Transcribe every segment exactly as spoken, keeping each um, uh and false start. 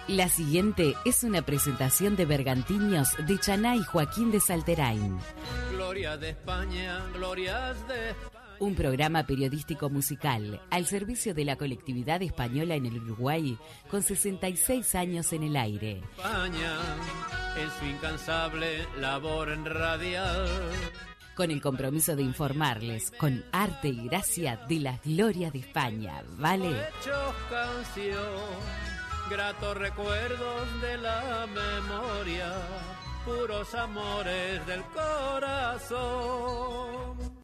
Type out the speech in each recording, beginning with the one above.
La siguiente es una presentación de Bergantiños de Chaná y Joaquín de Salterain. Gloria de España, glorias de España. Un programa periodístico musical al servicio de la colectividad española en el Uruguay con sesenta y seis años en el aire. España, en su incansable labor radial. Con el compromiso de informarles con arte y gracia de la gloria de España, ¿vale? Hechos canción, gratos recuerdos de la memoria, puros amores del corazón.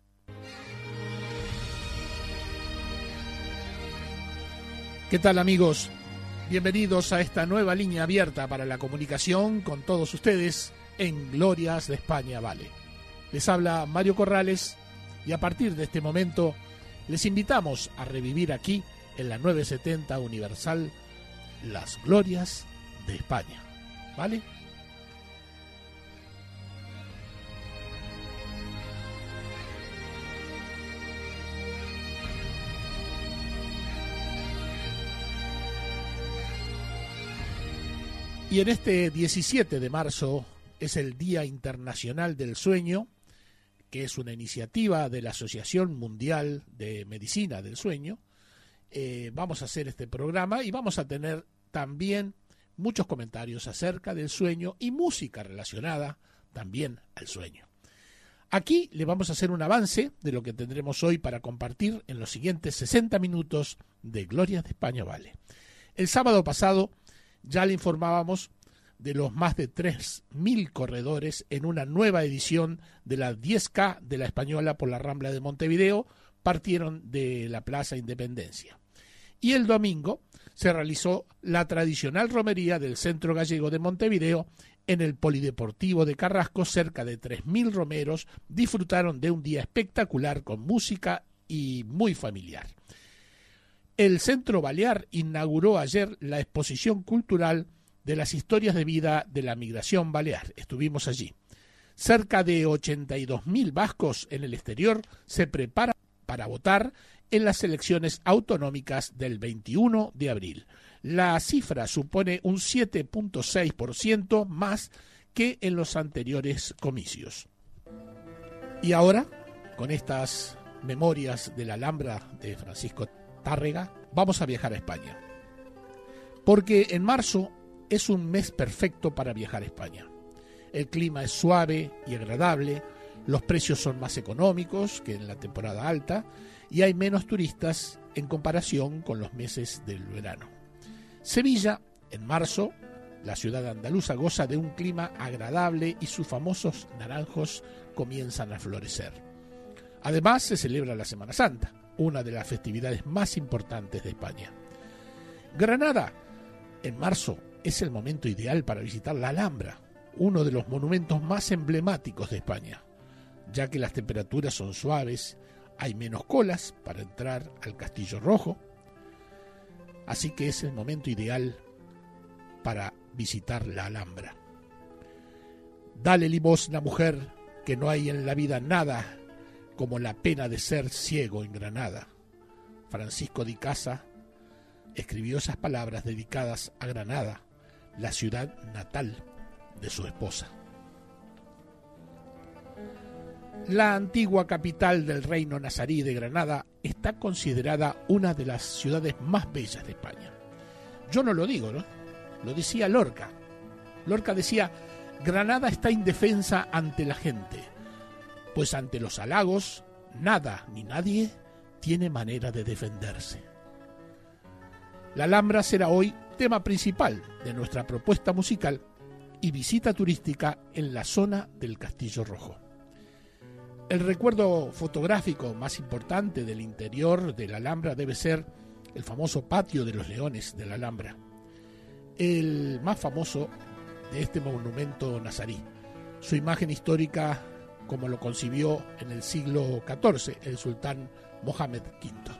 ¿Qué tal, amigos? Bienvenidos a esta nueva línea abierta para la comunicación con todos ustedes en Glorias de España, ¿vale? Les habla Mario Corrales y a partir de este momento les invitamos a revivir aquí en la nueve setenta Universal las glorias de España, ¿vale? Y en este diecisiete de marzo es el Día Internacional del Sueño, que es una iniciativa de la Asociación Mundial de Medicina del Sueño. Eh, vamos a hacer este programa y vamos a tener también muchos comentarios acerca del sueño y música relacionada también al sueño. Aquí le vamos a hacer un avance de lo que tendremos hoy para compartir en los siguientes sesenta minutos de Glorias de España, ¿vale? El sábado pasado ya le informábamos de los más de tres mil corredores en una nueva edición de la diez K de la Española por la Rambla de Montevideo, partieron de la Plaza Independencia. Y el domingo se realizó la tradicional romería del Centro Gallego de Montevideo en el Polideportivo de Carrasco. Cerca de tres mil romeros disfrutaron de un día espectacular con música y muy familiar. El Centro Balear inauguró ayer la exposición cultural de las historias de vida de la migración balear. Estuvimos allí. Cerca de ochenta y dos mil vascos en el exterior se preparan para votar en las elecciones autonómicas del veintiuno de abril. La cifra supone un siete punto seis por ciento más que en los anteriores comicios. Y ahora, con estas memorias de la Alhambra de Francisco Tárrega, vamos a viajar a España. Porque en marzo es un mes perfecto para viajar a España. El clima es suave y agradable, los precios son más económicos que en la temporada alta y hay menos turistas en comparación con los meses del verano. Sevilla, en marzo, la ciudad andaluza goza de un clima agradable y sus famosos naranjos comienzan a florecer. Además, se celebra la Semana Santa, una de las festividades más importantes de España. Granada, en marzo, es el momento ideal para visitar la Alhambra, uno de los monumentos más emblemáticos de España, ya que las temperaturas son suaves, hay menos colas para entrar al Castillo Rojo, así que es el momento ideal para visitar la Alhambra. Dale limosna, mujer, que no hay en la vida nada como la pena de ser ciego en Granada. Francisco de Icaza escribió esas palabras dedicadas a Granada, la ciudad natal de su esposa. La antigua capital del reino nazarí de Granada está considerada una de las ciudades más bellas de España. Yo no lo digo, ¿no? Lo decía Lorca. Lorca decía: Granada está indefensa ante la gente, pues ante los halagos nada ni nadie tiene manera de defenderse. La Alhambra será hoy tema principal de nuestra propuesta musical y visita turística en la zona del Castillo Rojo. El recuerdo fotográfico más importante del interior de la Alhambra debe ser el famoso Patio de los Leones de la Alhambra, el más famoso de este monumento nazarí. Su imagen histórica, como lo concibió en el siglo catorce el sultán Mohamed quinto.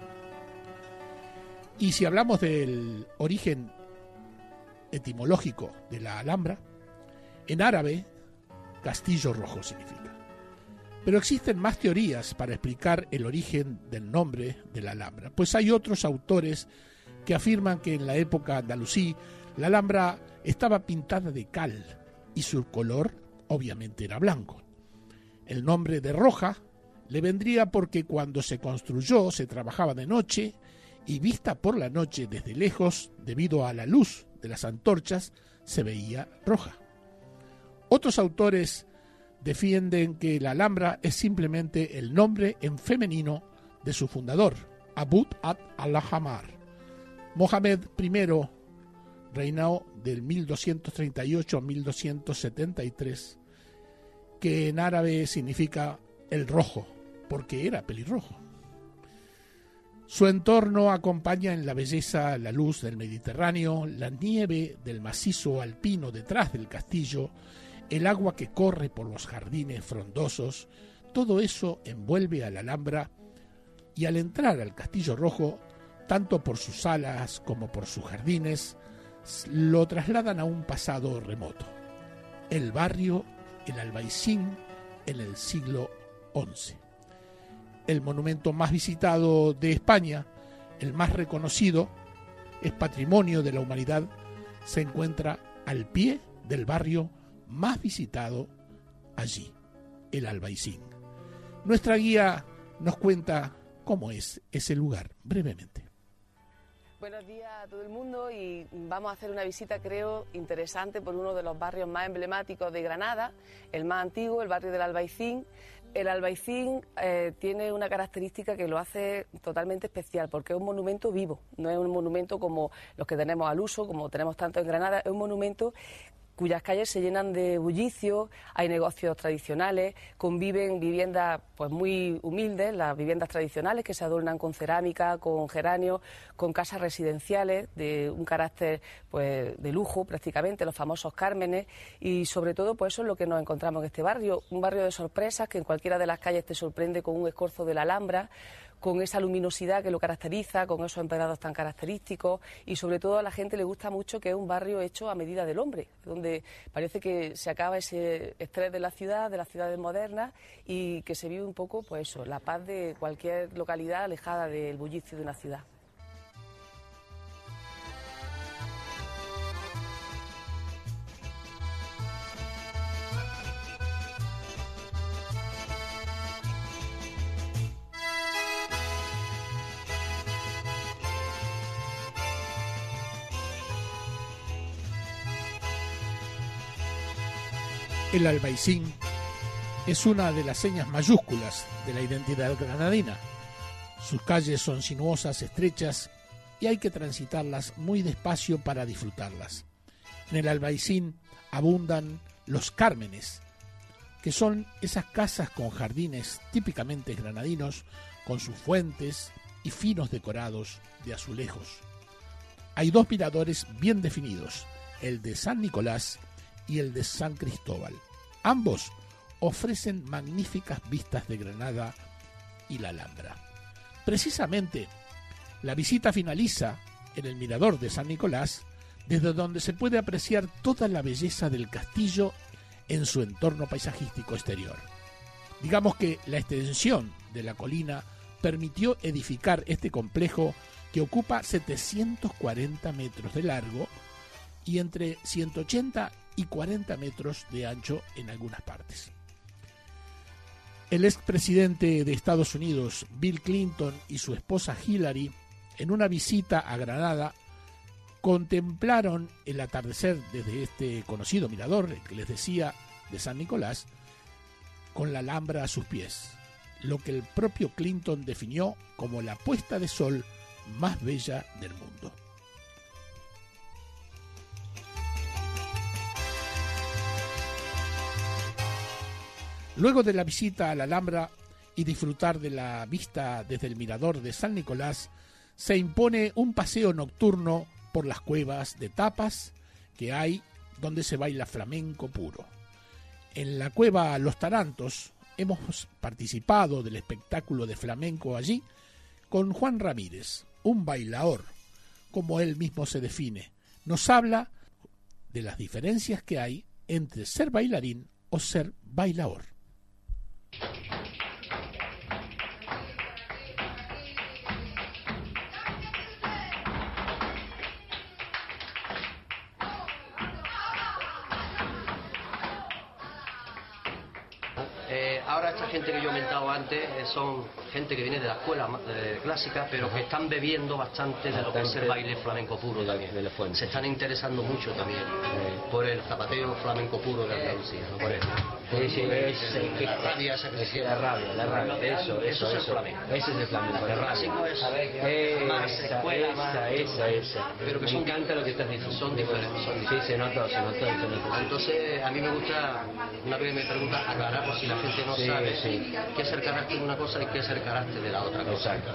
Y si hablamos del origen etimológico de la Alhambra, en árabe, Castillo Rojo significa. Pero existen más teorías para explicar el origen del nombre de la Alhambra, pues hay otros autores que afirman que en la época andalusí La Alhambra estaba pintada de cal y su color obviamente era blanco. El nombre de Roja le vendría porque cuando se construyó se trabajaba de noche y vista por la noche desde lejos, debido a la luz de las antorchas, se veía roja. Otros autores defienden que la Alhambra es simplemente el nombre en femenino de su fundador, Abd al-Hamar. Mohamed I reinó del mil doscientos treinta y ocho a mil doscientos setenta y tres, que en árabe significa el rojo, porque era pelirrojo. Su entorno acompaña en la belleza la luz del Mediterráneo, la nieve del macizo alpino detrás del castillo, el agua que corre por los jardines frondosos. Todo eso envuelve a la Alhambra, y al entrar al Castillo Rojo, tanto por sus salas como por sus jardines, lo trasladan a un pasado remoto. El barrio El Albaicín en el siglo once. El monumento más visitado de España, el más reconocido, es Patrimonio de la Humanidad, se encuentra al pie del barrio más visitado allí, El Albaicín. Nuestra guía nos cuenta cómo es ese lugar, brevemente. Buenos días a todo el mundo y vamos a hacer una visita, creo, interesante por uno de los barrios más emblemáticos de Granada, el más antiguo, el barrio del Albaicín. El Albaicín eh, tiene una característica que lo hace totalmente especial, porque es un monumento vivo, no es un monumento como los que tenemos al uso, como tenemos tanto en Granada, es un monumento cuyas calles se llenan de bullicio, hay negocios tradicionales, conviven viviendas pues muy humildes, las viviendas tradicionales que se adornan con cerámica, con geranios, con casas residenciales de un carácter pues de lujo prácticamente, los famosos cármenes, y sobre todo pues eso es lo que nos encontramos en este barrio, un barrio de sorpresas que en cualquiera de las calles te sorprende con un escorzo de la Alhambra, con esa luminosidad que lo caracteriza, con esos empedrados tan característicos, y sobre todo a la gente le gusta mucho que es un barrio hecho a medida del hombre, donde parece que se acaba ese estrés de la ciudad, de las ciudades modernas, y que se vive un poco, pues eso, la paz de cualquier localidad alejada del bullicio de una ciudad. El Albaicín es una de las señas mayúsculas de la identidad granadina. Sus calles son sinuosas, estrechas, y hay que transitarlas muy despacio para disfrutarlas. En el Albaicín abundan los cármenes, que son esas casas con jardines típicamente granadinos, con sus fuentes y finos decorados de azulejos. Hay dos miradores bien definidos, el de San Nicolás y el de San Cristóbal. Ambos ofrecen magníficas vistas de Granada y la Alhambra. Precisamente, la visita finaliza en el mirador de San Nicolás, desde donde se puede apreciar toda la belleza del castillo en su entorno paisajístico exterior. Digamos que la extensión de la colina permitió edificar este complejo que ocupa setecientos cuarenta metros de largo y entre ciento ochenta y cuarenta metros de ancho en algunas partes. El expresidente de Estados Unidos, Bill Clinton, y su esposa Hillary, en una visita a Granada, contemplaron el atardecer desde este conocido mirador, el que les decía, de San Nicolás, con la Alhambra a sus pies, lo que el propio Clinton definió como la puesta de sol más bella del mundo. Luego de la visita a la Alhambra y disfrutar de la vista desde el mirador de San Nicolás, se impone un paseo nocturno por las cuevas de tapas que hay donde se baila flamenco puro. En la cueva Los Tarantos hemos participado del espectáculo de flamenco allí con Juan Ramírez, un bailaor, como él mismo se define. Nos habla de las diferencias que hay entre ser bailarín o ser bailaor. ahora esta gente que yo he comentado antes eh, son gente que viene de la escuela eh, clásica, pero que están bebiendo bastante de lo que es el baile flamenco puro también. De la fuente. Se están interesando mucho también eh, por el zapateo flamenco puro de Andalucía, ¿no? Por eso. Sí, sí, es, es, la rabia esa que es la rabia, la rabia, eso, eso, eso, eso, es el flamenco. Ese es el flamenco, la rabia. Es más escuela, esa, más, esa, esa. Pero que me son, encanta lo que estás diciendo. Son diferentes. Son diferentes. Sí, se nota, se nota. Se nota. Entonces, a mí me gusta, una vez me pregunta, aclarar por si la gente no sí, sabe sí. qué es el carácter de una cosa y qué es el carácter de la otra cosa. Exacto.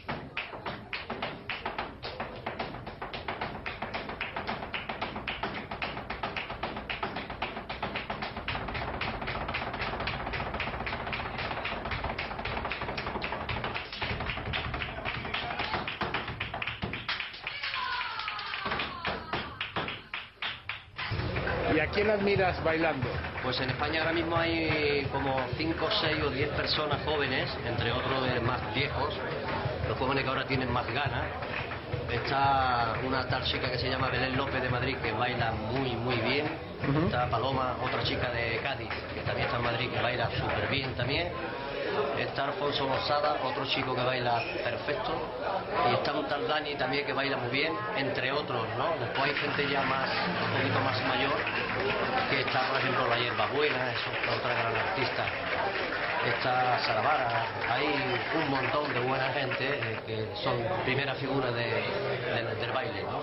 ¿Y a quién admiras bailando? Pues en España ahora mismo hay como cinco, seis o diez personas jóvenes, entre otros de más viejos, los jóvenes que ahora tienen más ganas. Está una tal chica que se llama Belén López de Madrid, que baila muy, muy bien. Uh-huh. Está Paloma, otra chica de Cádiz, que también está en Madrid, que baila súper bien también. Está Alfonso Lozada, otro chico que baila perfecto. Y está un tal Dani también que baila muy bien, entre otros, ¿no? Después hay gente ya más, un poquito más mayor, que está, por ejemplo, La Hierbabuena, es otra gran artista. Está Saravara, hay un montón de buena gente eh, que son primera figura de, de, del baile, ¿no?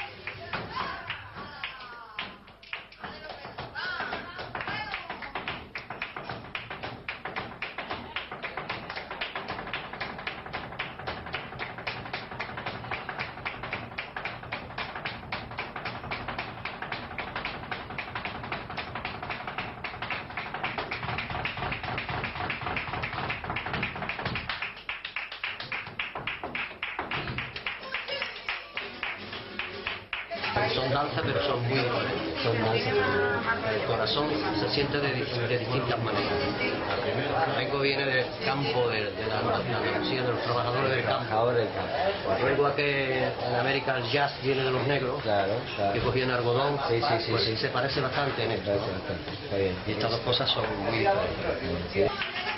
Son danzas, pero son muy diferentes. Son danzas. El corazón se siente de, de distintas maneras. Luego viene del campo, de, de la Andalucía, de los trabajadores del campo. Luego que en América el jazz viene de los negros, claro, claro. Que cogían algodón. Sí, sí, sí, pues sí. Se parece bastante en esto, ¿no? Está bien. Y estas dos cosas son muy diferentes. Sí.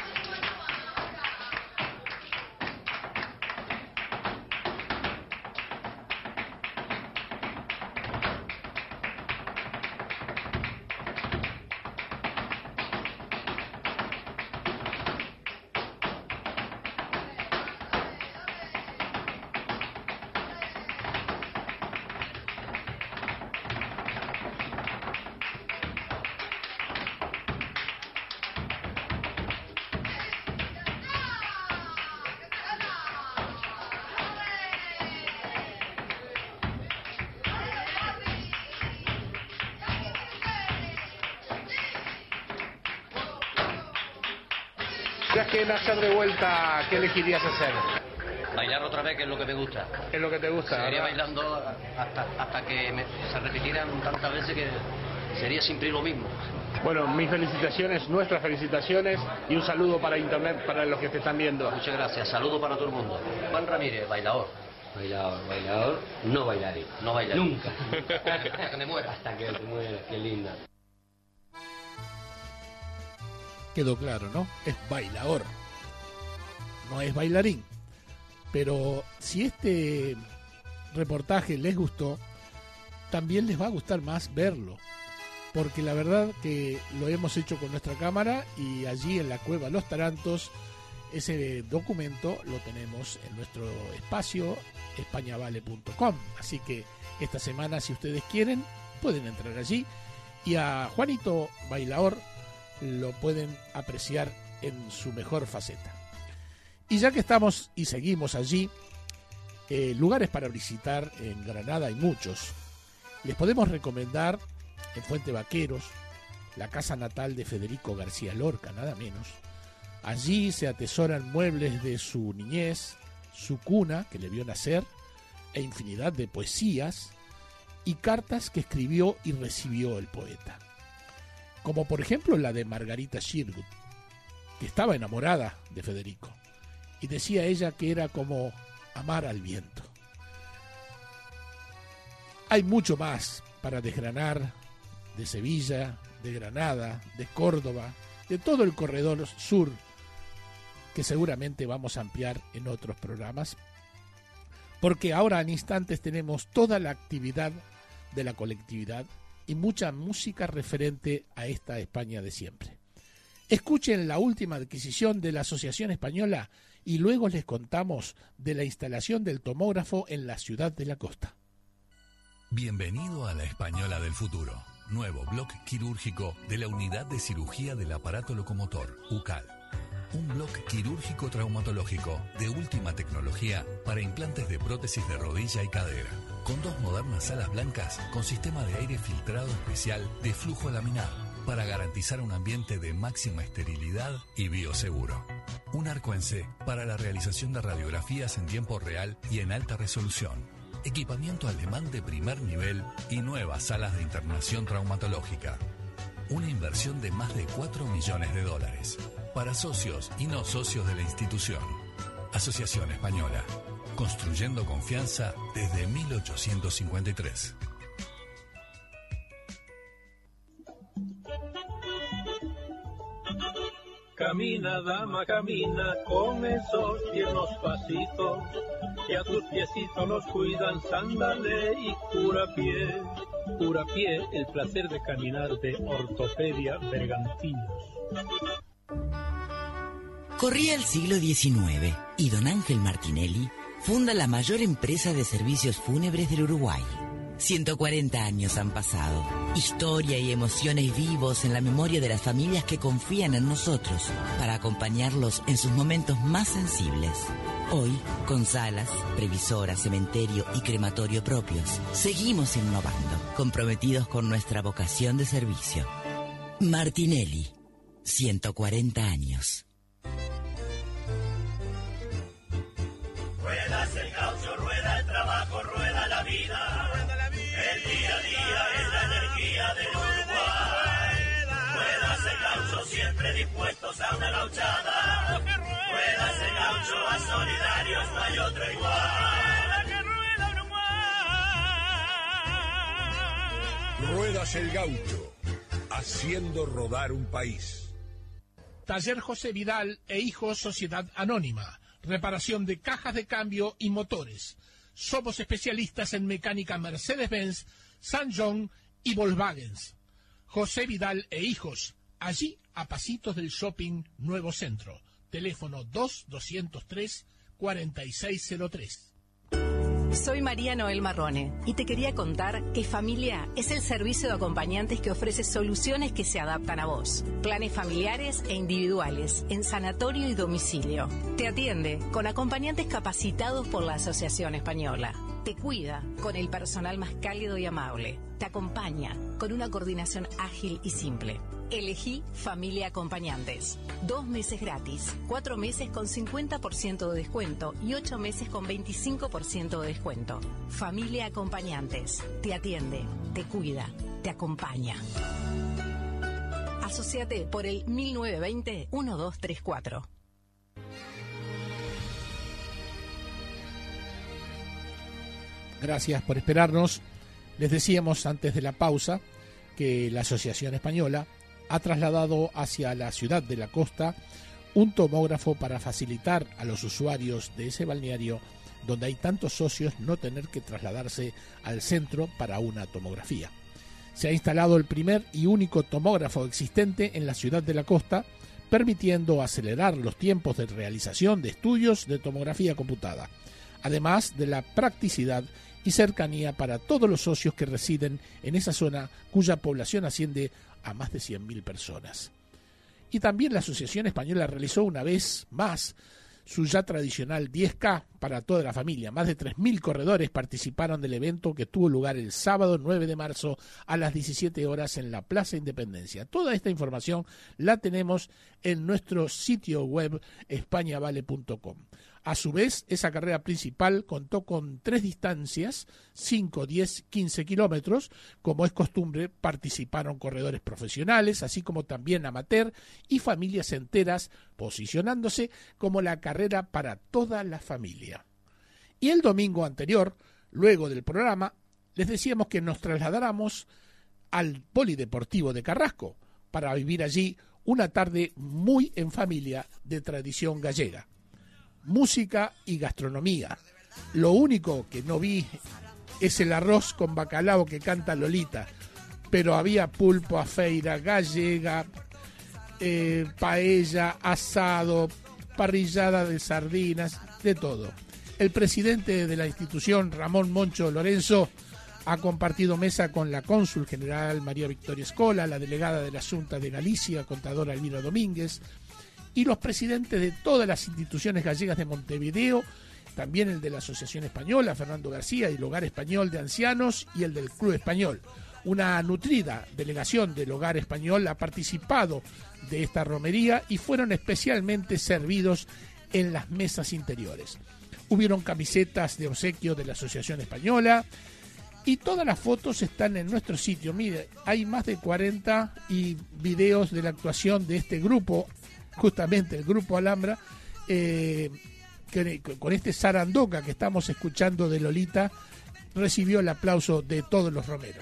Ya que nacer de vuelta, ¿qué elegirías hacer? Bailar otra vez, que es lo que me gusta. ¿Es lo que te gusta? Seguiría bailando hasta, hasta que me, se repitieran tantas veces que sería siempre lo mismo. Bueno, mis felicitaciones, nuestras felicitaciones y un saludo para internet, para los que te están viendo. Muchas gracias, saludo para todo el mundo. Juan Ramírez, bailador. Bailador, bailador, no bailaré. No bailaré. Nunca. Hasta que me muera. Hasta que te muera, qué linda. Quedó claro, ¿no? Es bailador, no es bailarín. Pero si este reportaje les gustó, también les va a gustar más verlo, porque la verdad que lo hemos hecho con nuestra cámara y allí en la Cueva Los Tarantos ese documento lo tenemos en nuestro espacio españavale punto com. Así que esta semana, si ustedes quieren, pueden entrar allí y a Juanito Bailador lo pueden apreciar en su mejor faceta. Y ya que estamos y seguimos allí, eh, lugares para visitar en Granada hay muchos. Les podemos recomendar en Fuente Vaqueros, la casa natal de Federico García Lorca, nada menos. Allí se atesoran muebles de su niñez, su cuna, que le vio nacer, e infinidad de poesías y cartas que escribió y recibió el poeta. Como por ejemplo la de Margarita Shirgut, que estaba enamorada de Federico, y decía ella que era como amar al viento. Hay mucho más para desgranar de Sevilla, de Granada, de Córdoba, de todo el corredor sur, que seguramente vamos a ampliar en otros programas, porque ahora en instantes tenemos toda la actividad de la colectividad y mucha música referente a esta España de siempre. Escuchen la última adquisición de la Asociación Española y luego les contamos de la instalación del tomógrafo en la ciudad de la costa. Bienvenido a la Española del Futuro, nuevo bloque quirúrgico de la Unidad de Cirugía del Aparato Locomotor, U C A L. Un bloque quirúrgico traumatológico de última tecnología para implantes de prótesis de rodilla y cadera, con dos modernas salas blancas con sistema de aire filtrado especial de flujo laminar para garantizar un ambiente de máxima esterilidad y bioseguro. Un arco en C para la realización de radiografías en tiempo real y en alta resolución. Equipamiento alemán de primer nivel y nuevas salas de internación traumatológica. Una inversión de más de cuatro millones de dólares. Para socios y no socios de la institución. Asociación Española. Construyendo confianza desde mil ochocientos cincuenta y tres. Camina, dama, camina con esos tiernos pasitos, que a tus piecitos los cuidan Sándale y Curapié. Curapié, el placer de caminar de Ortopedia Bergantinos. Corría el siglo diecinueve y don Ángel Martinelli funda la mayor empresa de servicios fúnebres del Uruguay. ciento cuarenta años han pasado. Historia y emociones vivos en la memoria de las familias que confían en nosotros para acompañarlos en sus momentos más sensibles. Hoy, con salas, previsora, cementerio y crematorio propios, seguimos innovando, comprometidos con nuestra vocación de servicio. Martinelli, ciento cuarenta años. Ruedas el gaucho, rueda el trabajo, rueda la vida. El día a día es la energía del Uruguay. Ruedas el gaucho, siempre dispuestos a una gauchada. Ruedas el gaucho, a solidarios no hay otro igual. Ruedas el gaucho, haciendo rodar un país. Taller José Vidal e Hijos Sociedad Anónima. Reparación de cajas de cambio y motores. Somos especialistas en mecánica Mercedes-Benz, San John y Volkswagen. José Vidal e Hijos, allí a pasitos del Shopping Nuevo Centro. Teléfono dos doscientos tres, cuarenta y seis cero tres. Soy María Noel Marrone y te quería contar que Familia es el servicio de acompañantes que ofrece soluciones que se adaptan a vos. Planes familiares e individuales en sanatorio y domicilio. Te atiende con acompañantes capacitados por la Asociación Española. Te cuida con el personal más cálido y amable. Te acompaña con una coordinación ágil y simple. Elegí Familia Acompañantes. Dos meses gratis, cuatro meses con cincuenta por ciento de descuento y ocho meses con veinticinco por ciento de descuento. Familia Acompañantes. Te atiende, te cuida, te acompaña. Asociate por el mil novecientos veinte, doce treinta y cuatro. Gracias por esperarnos. Les decíamos antes de la pausa que la Asociación Española ha trasladado hacia la ciudad de la costa un tomógrafo para facilitar a los usuarios de ese balneario donde hay tantos socios no tener que trasladarse al centro para una tomografía. Se ha instalado el primer y único tomógrafo existente en la ciudad de la costa, permitiendo acelerar los tiempos de realización de estudios de tomografía computada, además de la practicidad y cercanía para todos los socios que residen en esa zona cuya población asciende a más de cien mil personas. Y también la Asociación Española realizó una vez más su ya tradicional diez K para toda la familia. Más de tres mil corredores participaron del evento que tuvo lugar el sábado nueve de marzo a las diecisiete horas en la Plaza Independencia. Toda esta información la tenemos en nuestro sitio web españa vale punto com. A su vez, esa carrera principal contó con tres distancias, cinco, diez, quince kilómetros. Como es costumbre, participaron corredores profesionales, así como también amateur y familias enteras, posicionándose como la carrera para toda la familia. Y el domingo anterior, luego del programa, les decíamos que nos trasladáramos al Polideportivo de Carrasco para vivir allí una tarde muy en familia de tradición gallega. Música y gastronomía. Lo único que no vi es el arroz con bacalao que canta Lolita, pero había pulpo a feira gallega, eh, paella, asado, parrillada de sardinas, de todo. El presidente de la institución, Ramón Moncho Lorenzo, ha compartido mesa con la cónsul general María Victoria Escola, la delegada de la Xunta de Galicia, contadora Elvira Domínguez, y los presidentes de todas las instituciones gallegas de Montevideo, también el de la Asociación Española, Fernando García, y el Hogar Español de Ancianos, y el del Club Español. Una nutrida delegación del Hogar Español ha participado de esta romería y fueron especialmente servidos en las mesas interiores. Hubieron camisetas de obsequio de la Asociación Española y todas las fotos están en nuestro sitio. Mire, hay más de cuarenta y videos de la actuación de este grupo, justamente el Grupo Alhambra, eh, que con este Sarandonga que estamos escuchando de Lolita, recibió el aplauso de todos los romeros.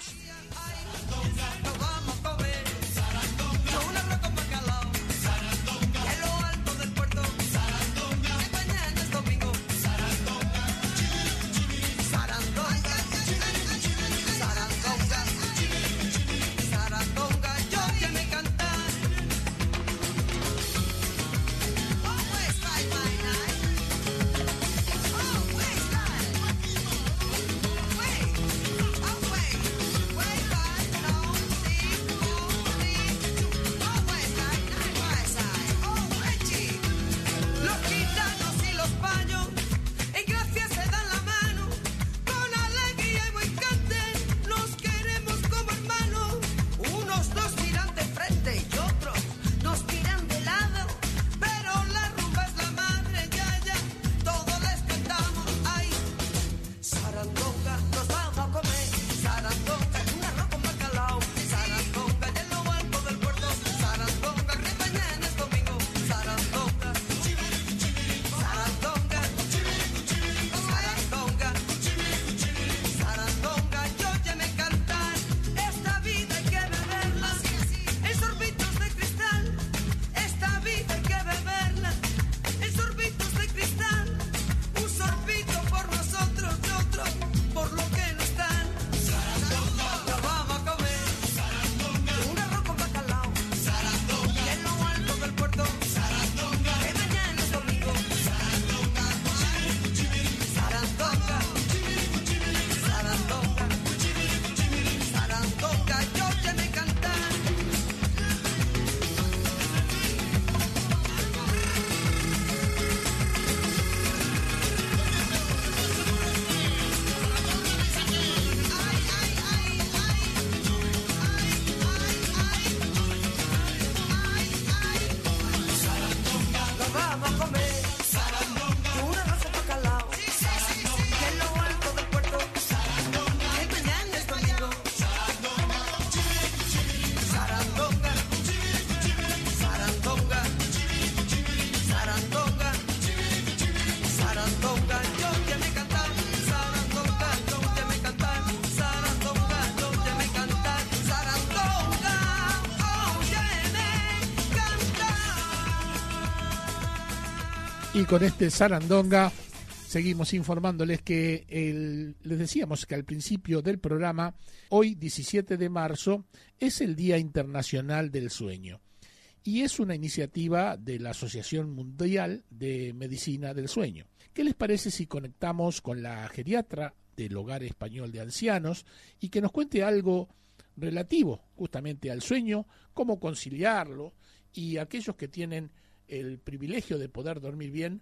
Y con este Sarandonga seguimos informándoles que el, les decíamos que al principio del programa, hoy diecisiete de marzo es el Día Internacional del Sueño y es una iniciativa de la Asociación Mundial de Medicina del Sueño. ¿Qué les parece si conectamos con la geriatra del Hogar Español de Ancianos y que nos cuente algo relativo justamente al sueño, cómo conciliarlo, y aquellos que tienen el privilegio de poder dormir bien,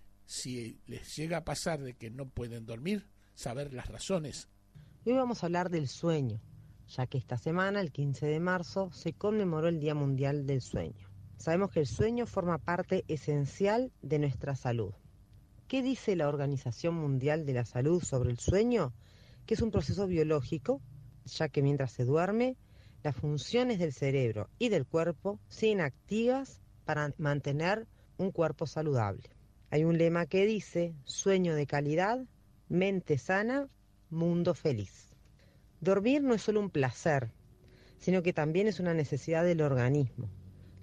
si les llega a pasar de que no pueden dormir, saber las razones? Hoy vamos a hablar del sueño, ya que esta semana, el quince de marzo, se conmemoró el Día Mundial del Sueño. Sabemos que el sueño forma parte esencial de nuestra salud. ¿Qué dice la Organización Mundial de la Salud sobre el sueño? Que es un proceso biológico, ya que mientras se duerme, las funciones del cerebro y del cuerpo siguen activas para mantener un cuerpo saludable. Hay un lema que dice: sueño de calidad, mente sana, mundo feliz. Dormir no es solo un placer, sino que también es una necesidad del organismo.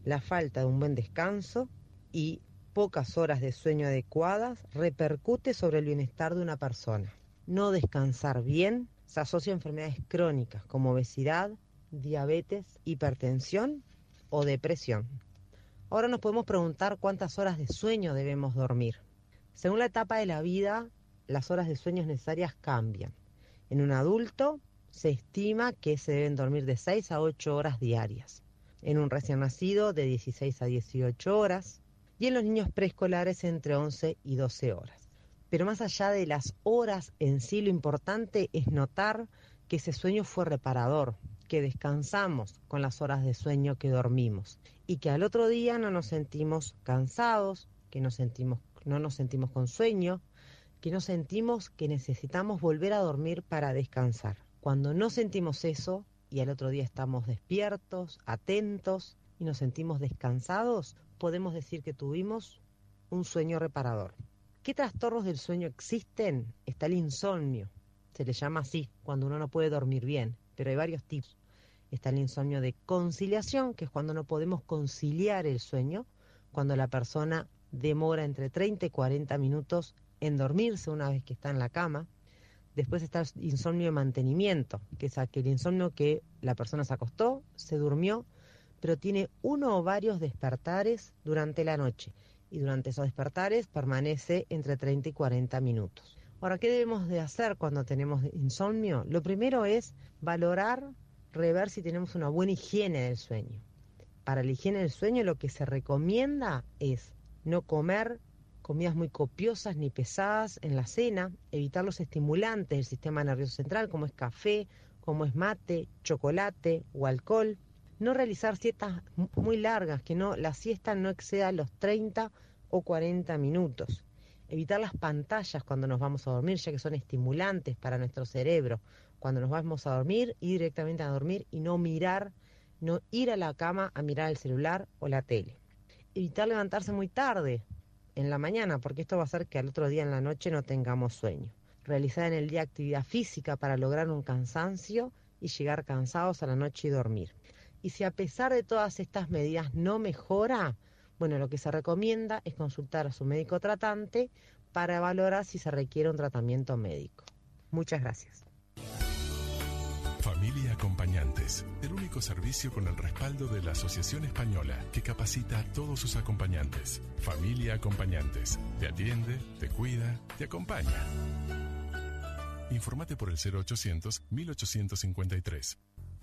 La falta de un buen descanso y pocas horas de sueño adecuadas repercute sobre el bienestar de una persona. No descansar bien se asocia a enfermedades crónicas como obesidad, diabetes, hipertensión o depresión. Ahora nos podemos preguntar cuántas horas de sueño debemos dormir. Según la etapa de la vida, las horas de sueño necesarias cambian. En un adulto se estima que se deben dormir de seis a ocho horas diarias. En un recién nacido de dieciséis a dieciocho horas y en los niños preescolares entre once y doce horas. Pero más allá de las horas en sí, lo importante es notar que ese sueño fue reparador, que descansamos con las horas de sueño que dormimos y que al otro día no nos sentimos cansados, que nos sentimos, no nos sentimos con sueño, que no sentimos que necesitamos volver a dormir para descansar. Cuando no sentimos eso y al otro día estamos despiertos, atentos y nos sentimos descansados, podemos decir que tuvimos un sueño reparador. ¿Qué trastornos del sueño existen? Está el insomnio, se le llama así cuando uno no puede dormir bien, pero hay varios tipos. Está el insomnio de conciliación, que es cuando no podemos conciliar el sueño, cuando la persona demora entre treinta y cuarenta minutos en dormirse una vez que está en la cama. Después está el insomnio de mantenimiento, que es aquel insomnio que la persona se acostó, se durmió, pero tiene uno o varios despertares durante la noche. Y durante esos despertares permanece entre treinta y cuarenta minutos. Ahora, ¿qué debemos de hacer cuando tenemos insomnio? Lo primero es valorar, rever si tenemos una buena higiene del sueño. Para la higiene del sueño lo que se recomienda es no comer comidas muy copiosas ni pesadas en la cena, evitar los estimulantes del sistema nervioso central como es café, como es mate, chocolate o alcohol. No realizar siestas muy largas, que no la siesta no exceda los treinta o cuarenta minutos. Evitar las pantallas cuando nos vamos a dormir, ya que son estimulantes para nuestro cerebro. Cuando nos vamos a dormir, ir directamente a dormir y no mirar, no ir a la cama a mirar el celular o la tele. Evitar levantarse muy tarde en la mañana, porque esto va a hacer que al otro día en la noche no tengamos sueño. Realizar en el día actividad física para lograr un cansancio y llegar cansados a la noche y dormir. Y si a pesar de todas estas medidas no mejora, bueno, lo que se recomienda es consultar a su médico tratante para valorar si se requiere un tratamiento médico. Muchas gracias. Familia Acompañantes, el único servicio con el respaldo de la Asociación Española que capacita a todos sus acompañantes. Familia Acompañantes, te atiende, te cuida, te acompaña. Informate por el cero ochocientos, mil ochocientos cincuenta y tres.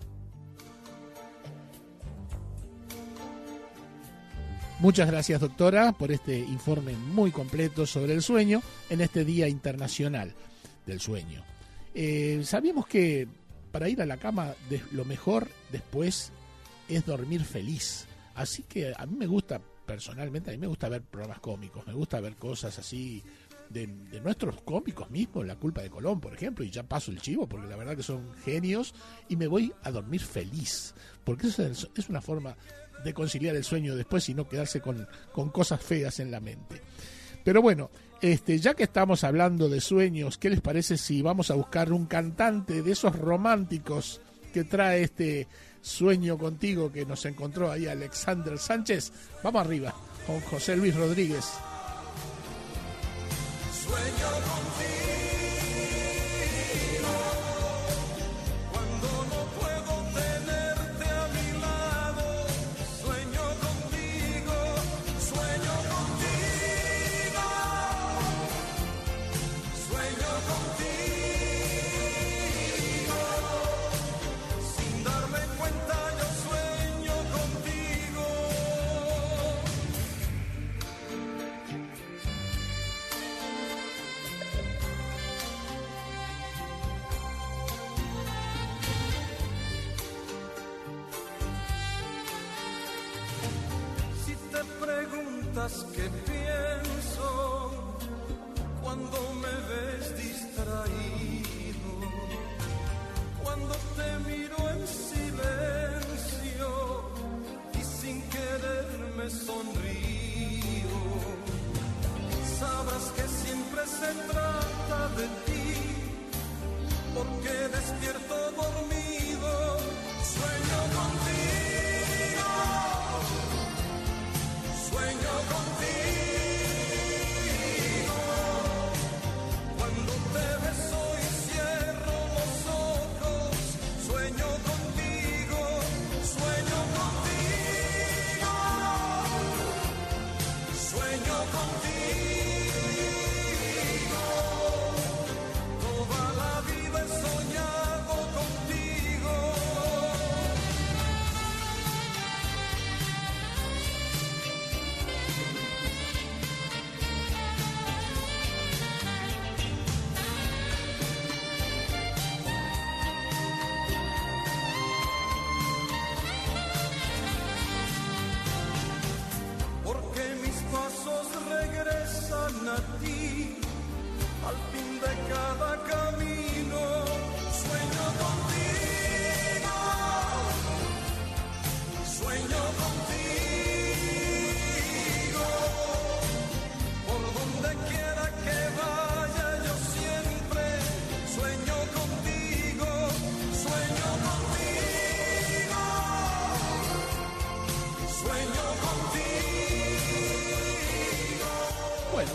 Muchas gracias, doctora, por este informe muy completo sobre el sueño en este Día Internacional del Sueño. Eh, sabíamos que para ir a la cama de, lo mejor después es dormir feliz. Así que a mí me gusta, personalmente, a mí me gusta ver programas cómicos, me gusta ver cosas así de, de nuestros cómicos mismos, La Culpa de Colón, por ejemplo, y ya paso el chivo porque la verdad que son genios y me voy a dormir feliz, porque eso es, es una forma de conciliar el sueño después y no quedarse con, con cosas feas en la mente. Pero bueno, este, ya que estamos hablando de sueños, ¿qué les parece si vamos a buscar un cantante de esos románticos que trae este Sueño Contigo que nos encontró ahí Alexander Sánchez? Vamos arriba con José Luis Rodríguez. Sueño contigo. ¿Qué pienso cuando me ves distraído? Cuando te miro en silencio y sin querer me sonrío. Sabrás que siempre se trata de ti, porque despierto dormido, sueño contigo.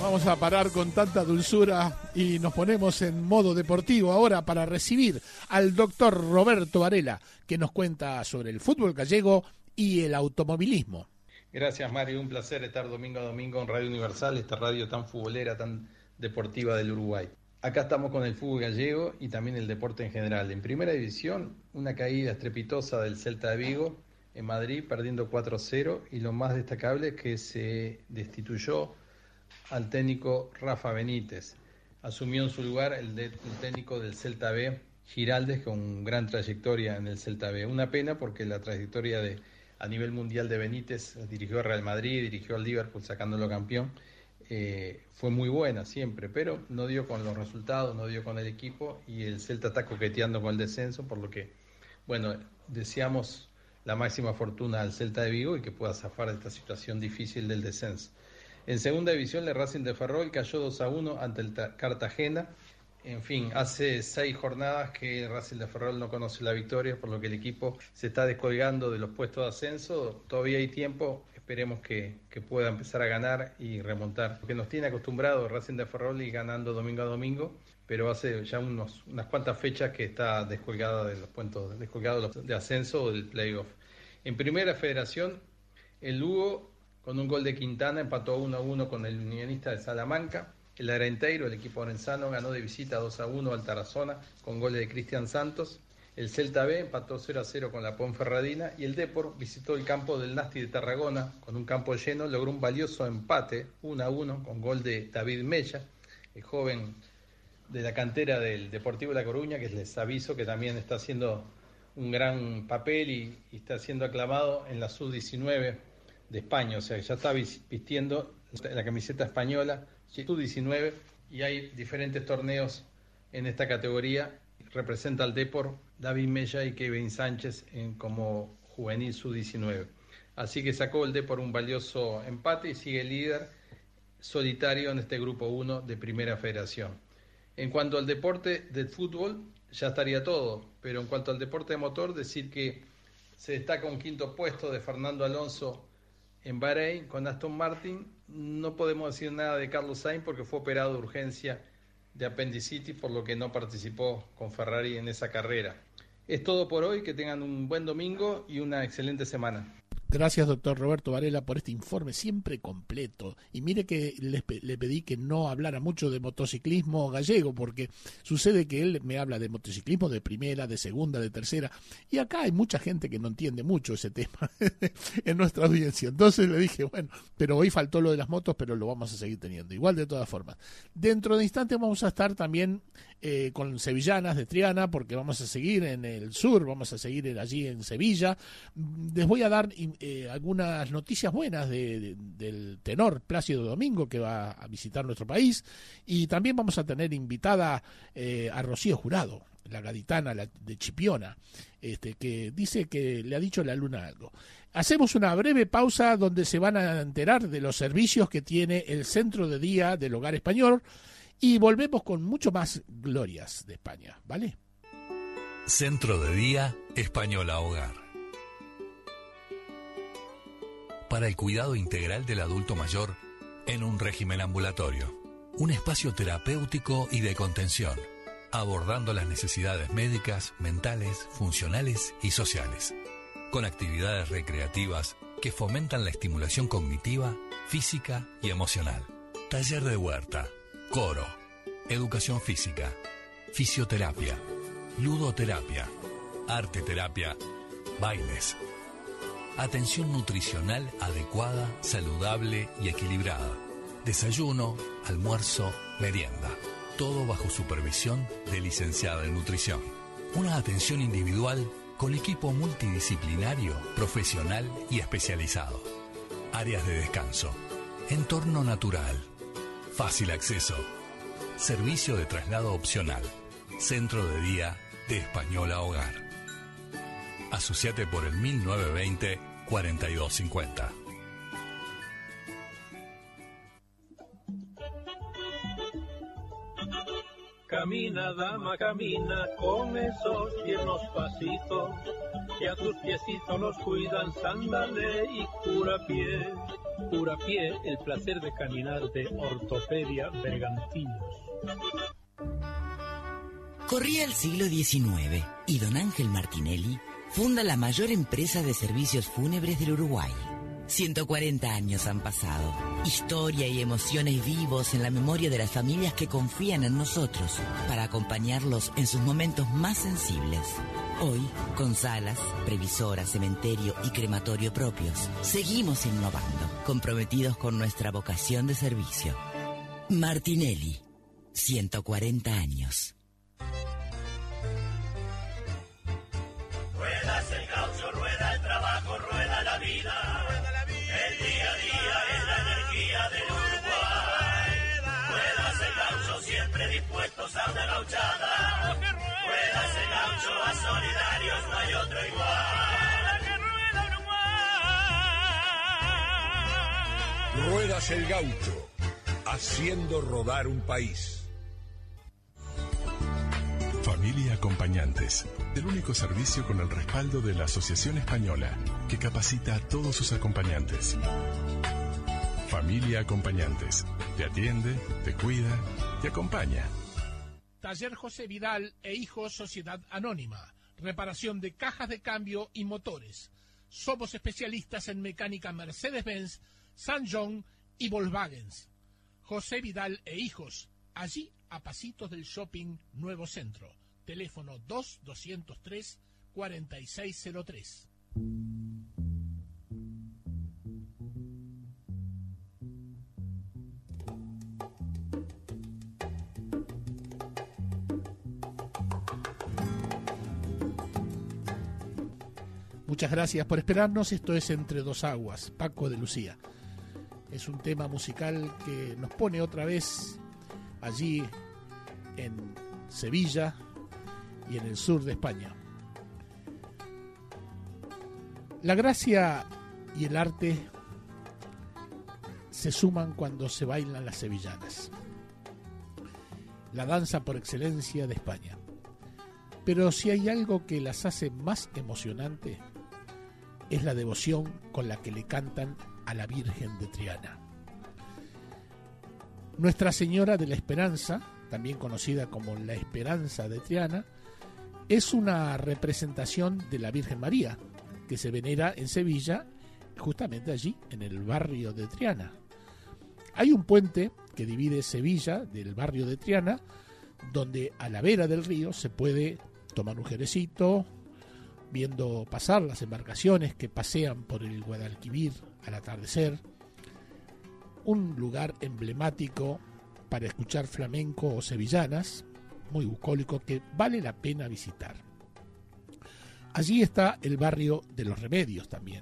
Vamos a parar con tanta dulzura y nos ponemos en modo deportivo ahora para recibir al doctor Roberto Varela, que nos cuenta sobre el fútbol gallego y el automovilismo. Gracias, Mario. Un placer estar domingo a domingo en Radio Universal, esta radio tan futbolera, tan deportiva del Uruguay. Acá estamos con el fútbol gallego y también el deporte en general. En primera división, una caída estrepitosa del Celta de Vigo en Madrid, perdiendo cuatro cero, y lo más destacable es que se destituyó al técnico Rafa Benítez. Asumió en su lugar el, de, el técnico del Celta B, Giraldes, con gran trayectoria en el Celta B. Una pena porque la trayectoria de, a nivel mundial de Benítez, dirigió a Real Madrid, dirigió al Liverpool sacándolo campeón, eh, fue muy buena siempre, pero no dio con los resultados, no dio con el equipo, y el Celta está coqueteando con el descenso, por lo que, bueno, deseamos la máxima fortuna al Celta de Vigo y que pueda zafar de esta situación difícil del descenso. En segunda división, el Racing de Ferrol cayó dos a uno ante el Cartagena. En fin, hace seis jornadas que el Racing de Ferrol no conoce la victoria, por lo que el equipo se está descolgando de los puestos de ascenso. Todavía hay tiempo, esperemos que, que pueda empezar a ganar y remontar. Porque nos tiene acostumbrado el Racing de Ferrol y ganando domingo a domingo, pero hace ya unos, unas cuantas fechas que está descolgada de los puestos, descolgado de ascenso o del playoff. En primera federación, el Lugo, con un gol de Quintana, empató uno a uno con el Unionista de Salamanca. El Arenteiro, el equipo orensano, ganó de visita dos a uno al Tarazona con goles de Cristian Santos. El Celta B empató cero a cero con la Ponferradina. Y el Depor visitó el campo del Nasti de Tarragona con un campo lleno. Logró un valioso empate uno a uno con gol de David Mella, el joven de la cantera del Deportivo La Coruña, que les aviso que también está haciendo un gran papel y, y está siendo aclamado en la sub diecinueve de España, o sea, ya está vistiendo la camiseta española sub diecinueve, y hay diferentes torneos en esta categoría. Representa al Depor David Mella y Kevin Sánchez en, como juvenil sub diecinueve. Así que sacó el Depor un valioso empate y sigue líder solitario en este grupo uno de Primera Federación. En cuanto al deporte del fútbol, ya estaría todo, pero en cuanto al deporte de motor, decir que se destaca un quinto puesto de Fernando Alonso en Bahrein con Aston Martin. No podemos decir nada de Carlos Sainz porque fue operado de urgencia de apendicitis, por lo que no participó con Ferrari en esa carrera. Es todo por hoy, que tengan un buen domingo y una excelente semana. Gracias, doctor Roberto Varela, por este informe siempre completo. Y mire que le, le pedí que no hablara mucho de motociclismo gallego, porque sucede que él me habla de motociclismo de primera, de segunda, de tercera, y acá hay mucha gente que no entiende mucho ese tema en nuestra audiencia. Entonces le dije, bueno, pero hoy faltó lo de las motos, pero lo vamos a seguir teniendo. Igual, de todas formas. Dentro de instantes vamos a estar también eh, con Sevillanas de Triana, porque vamos a seguir en el sur, vamos a seguir allí en Sevilla. Les voy a dar Eh, algunas noticias buenas de, de, del tenor Plácido Domingo, que va a visitar nuestro país, y también vamos a tener invitada eh, a Rocío Jurado, la gaditana la, de Chipiona, este, que dice que le ha dicho la luna algo. Hacemos una breve pausa donde se van a enterar de los servicios que tiene el Centro de Día del Hogar Español, y volvemos con mucho más glorias de España, ¿vale? Centro de Día Española Hogar. Para el cuidado integral del adulto mayor en un régimen ambulatorio. Un espacio terapéutico y de contención, abordando las necesidades médicas, mentales, funcionales y sociales, con actividades recreativas que fomentan la estimulación cognitiva, física y emocional. Taller de huerta, coro, educación física, fisioterapia, ludoterapia, arte terapia, bailes. Atención nutricional adecuada, saludable y equilibrada. Desayuno, almuerzo, merienda. Todo bajo supervisión de licenciada en nutrición. Una atención individual con equipo multidisciplinario, profesional y especializado. Áreas de descanso. Entorno natural. Fácil acceso. Servicio de traslado opcional. Centro de Día de Española Hogar. Asociate por el mil novecientos veinte, cuarenta y dos cincuenta. Camina, dama, camina, con esos tiernos pasitos, y a tus piecitos los cuidan Sándale y Curapié. Curapié, el placer de caminar de Ortopedia Bergantinos. Corría el siglo diecinueve y don Ángel Martinelli funda la mayor empresa de servicios fúnebres del Uruguay. ciento cuarenta años han pasado. Historia y emociones vivos en la memoria de las familias que confían en nosotros para acompañarlos en sus momentos más sensibles. Hoy, con salas, previsora, cementerio y crematorio propios, seguimos innovando, comprometidos con nuestra vocación de servicio. Martinelli, ciento cuarenta años. Ruedas el gaucho, rueda el trabajo, rueda la vida. El día a día es la energía del Uruguay. Ruedas el gaucho, siempre dispuestos a una gauchada. Ruedas el gaucho, a solidarios no hay otro igual. Ruedas el gaucho, haciendo rodar un país. Familia Acompañantes, el único servicio con el respaldo de la Asociación Española que capacita a todos sus acompañantes. Familia Acompañantes, te atiende, te cuida, te acompaña. Taller José Vidal e Hijos Sociedad Anónima. Reparación de cajas de cambio y motores. Somos especialistas en mecánica Mercedes-Benz, San John y Volkswagen. José Vidal e Hijos, allí a pasitos del Shopping Nuevo Centro. Teléfono dos doscientos tres cuarenta y seis cero tres. Muchas gracias por esperarnos. Esto es Entre Dos Aguas, Paco de Lucía. Es un tema musical que nos pone otra vez allí en Sevilla y en el sur de España. La gracia y el arte se suman cuando se bailan las sevillanas, la danza por excelencia de España. Pero si hay algo que las hace más emocionante, es la devoción con la que le cantan a la Virgen de Triana. Nuestra Señora de la Esperanza, también conocida como la Esperanza de Triana, es una representación de la Virgen María, que se venera en Sevilla, justamente allí, en el barrio de Triana. Hay un puente que divide Sevilla del barrio de Triana, donde a la vera del río se puede tomar un jerecito, viendo pasar las embarcaciones que pasean por el Guadalquivir al atardecer. Un lugar emblemático para escuchar flamenco o sevillanas, muy bucólico, que vale la pena visitar. Allí está el barrio de los Remedios también.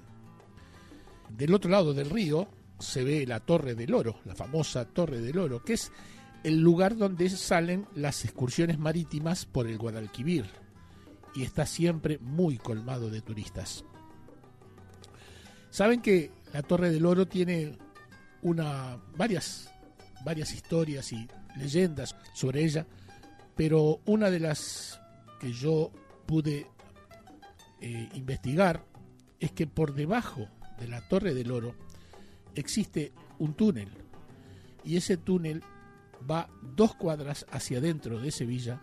Del otro lado del río se ve la Torre del Oro, la famosa Torre del Oro, que es el lugar donde salen las excursiones marítimas por el Guadalquivir, y está siempre muy colmado de turistas. Saben que la Torre del Oro tiene una varias varias historias y leyendas sobre ella, pero una de las que yo pude eh, investigar es que por debajo de la Torre del Oro existe un túnel, y ese túnel va dos cuadras hacia adentro de Sevilla.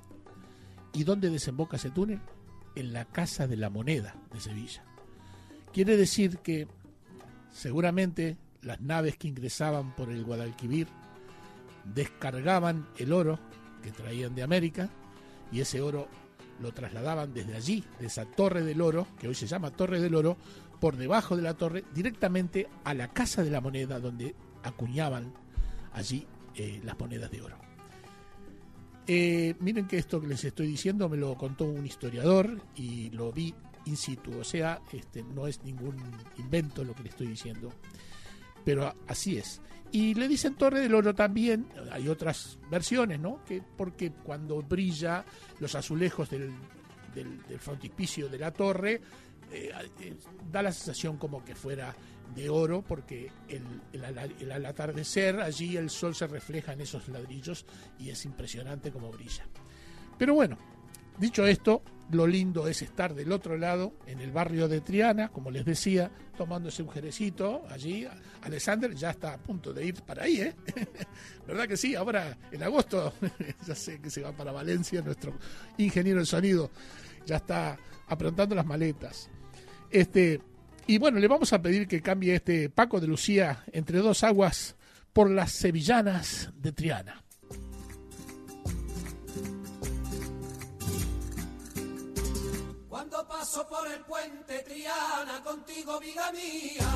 ¿Y dónde desemboca ese túnel? En la Casa de la Moneda de Sevilla. Quiere decir que seguramente las naves que ingresaban por el Guadalquivir descargaban el oro que traían de América, y ese oro lo trasladaban desde allí, de esa Torre del Oro, que hoy se llama Torre del Oro, por debajo de la torre, directamente a la Casa de la Moneda, donde acuñaban allí eh, las monedas de oro. Eh, miren que esto que les estoy diciendo me lo contó un historiador y lo vi in situ, o sea, este, no es ningún invento lo que le estoy diciendo, pero así es. Y le dicen Torre del Oro también, hay otras versiones, ¿no? Que porque cuando brilla los azulejos del, del, del frontispicio de la torre, eh, eh, da la sensación como que fuera de oro, porque el, el, el, al atardecer allí el sol se refleja en esos ladrillos y es impresionante como brilla. Pero bueno, dicho esto, lo lindo es estar del otro lado, en el barrio de Triana, como les decía, tomándose un jerecito allí. Alexander ya está a punto de ir para ahí, ¿eh? ¿Verdad que sí? Ahora, en agosto, ya sé que se va para Valencia, nuestro ingeniero de sonido ya está aprontando las maletas. Este, y bueno, le vamos a pedir que cambie este Paco de Lucía, Entre dos aguas, por las sevillanas de Triana. Cuando paso por el puente Triana, contigo vida mía.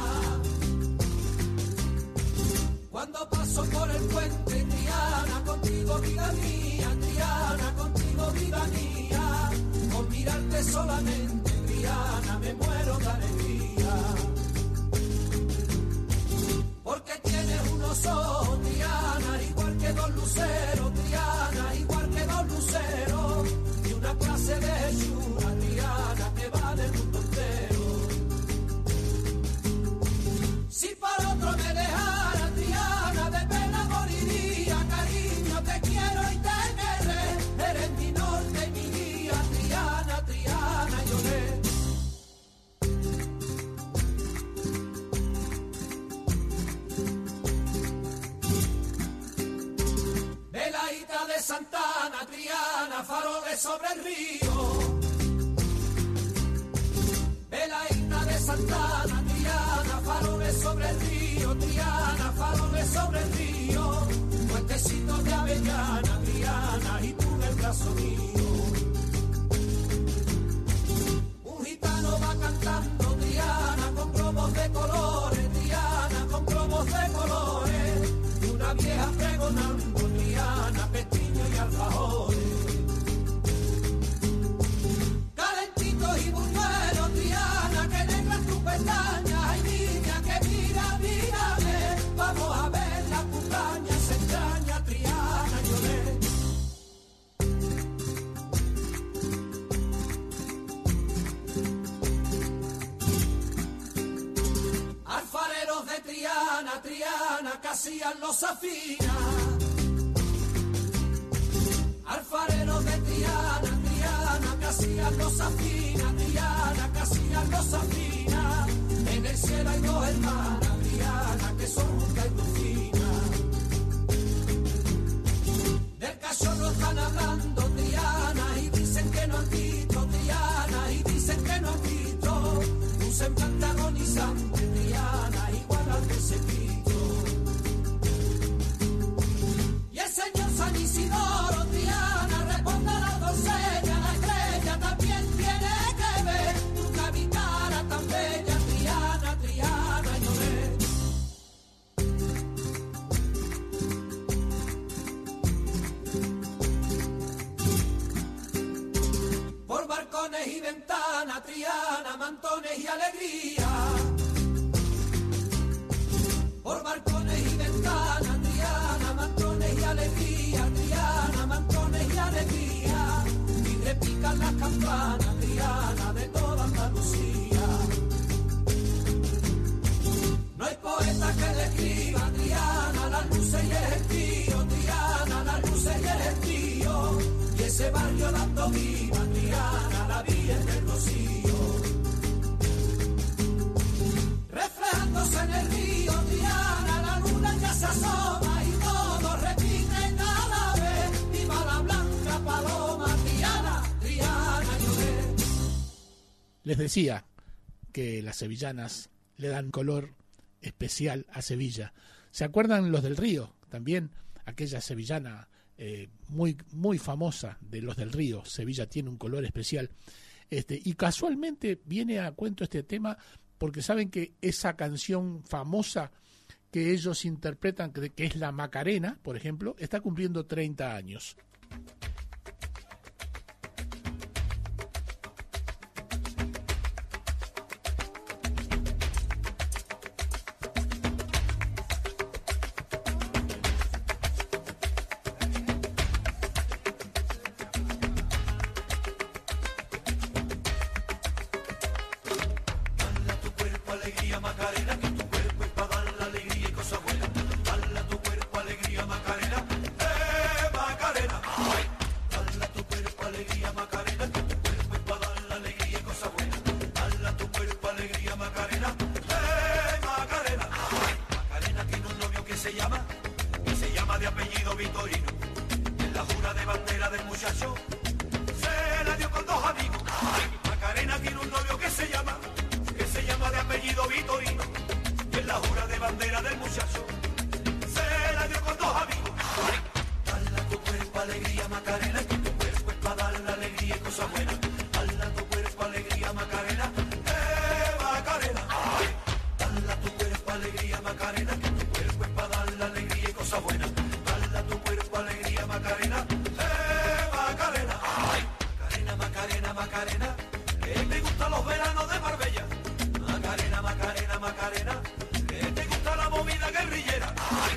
Cuando paso por el puente Triana, contigo vida mía. Triana, contigo vida mía. Con mirarte solamente, Triana, me muero de alegría. Porque tienes unos ojos, Triana, igual que dos luceros, Triana, igual que dos luceros. Y una clase de hechura, Triana, que va del mundo entero. Si para otro me dejara, Triana, de pena moriría. Cariño, te quiero y te querré. Eres mi norte y mi guía, Triana, Triana, lloré. Velaíta de Santana, Triana, faroles sobre el río. Velaíta de Santana, Triana, faroles sobre el río. Triana, faroles sobre el río. Puentecitos de avellana, Triana, y tú en el brazo mío. Un gitano va cantando, Triana, con globos de colores. Triana, con globos de colores. Y una vieja pregonando, Triana, pestiño y alfajores. Calentito y buñuelo, Triana, que negra tu pestaña. Ay, niña, que mira, mírame. Vamos a ver la cucaña, se extraña, Triana, lloré. Alfareros de Triana, Triana, que hacían los afinas. Alfareros de Triana, Triana, que hacían los afinas. Triana, que hacían los afinas. En el cielo hay dos hermanas, Triana, que son Justa y Rufina. Del cachorro están hablando, Triana, y dicen que no han visto, Triana, y dicen que no han visto un semblante agonizante, Triana, igual al de Cepito. Y el señor San Isidoro, Triana, responde a la doncella, la estrella también tiene que ver tu cavicara tan bella, Triana, Triana, lloré. Por balcones y ventanas, Triana, mantones y alegría. Por balcones y ventanas, Triana, mantones y alegría. Triana, mantones y alegría. Y repican las campanas, Triana, de toda Andalucía. No hay poeta que le escriba, Triana, las luces y el gentío. Triana, las luces y el gentío. Y ese barrio dando viva, Triana, la Virgen del Rocío. Reflejándose en el río, Triana, la luna ya se asoma y todo repite cada vez. Viva la blanca paloma, Triana, Triana, lloré. Les decía que las sevillanas le dan color especial a Sevilla. ¿Se acuerdan los del Río? También aquella sevillana eh, muy, muy famosa de los del Río. Sevilla tiene un color especial. Este, y casualmente viene a cuento este tema porque saben que esa canción famosa que ellos interpretan, que, que es la Macarena, por ejemplo, está cumpliendo treinta años. Alegría Macarena, que tu cuerpo es para dar la alegría y cosas buenas. Dale a tu cuerpo alegría Macarena, eh Macarena. Ay. Vitorino. En la jura de bandera del muchacho se la dio con dos amigos. Macarena tiene un novio que se llama, que se llama de apellido Vitorino. En la jura de bandera del muchacho se la dio con dos amigos. Dale a tu cuerpo alegría Macarena, que tu cuerpo es para dar la alegría y cosas buenas. Dale a tu cuerpo alegría Macarena, eh Macarena. Dale a tu cuerpo alegría Macarena, que tu cuerpo es para dar la alegría y cosas buenas. Dale a tu cuerpo alegría Macarena, eh Macarena. Macarena, Macarena, Macarena, que te gustan los veranos de Marbella. Macarena, Macarena, Macarena, que te gusta la movida guerrillera.